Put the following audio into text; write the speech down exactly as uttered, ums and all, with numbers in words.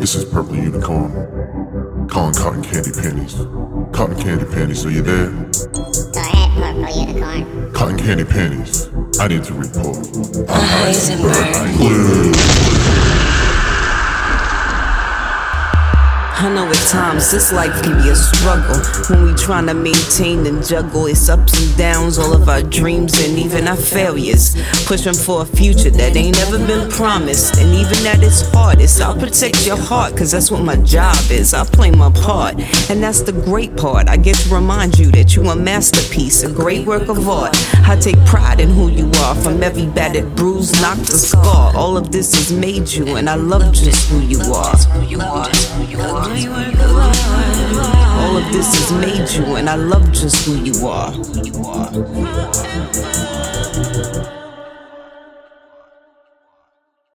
This is Purple Unicorn, calling Cotton Candy Panties. Cotton Candy Panties, are you there? Go ahead, Purple Unicorn. Cotton Candy Panties, I need to report. Heisenberg. Blue. I know at times this life can be a struggle when we tryna maintain and juggle its ups and downs, all of our dreams and even our failures. Pushing for a future that ain't ever been promised, and even at its hardest, I'll protect your heart, cause that's what my job is. I play my part, and that's the great part. I get to remind you that you a masterpiece, a great work of art. I take pride in who you are, from every battered bruise, knocked to scar. All of this has made you, and I love just who you are. All of this has made you, and I love just who you are.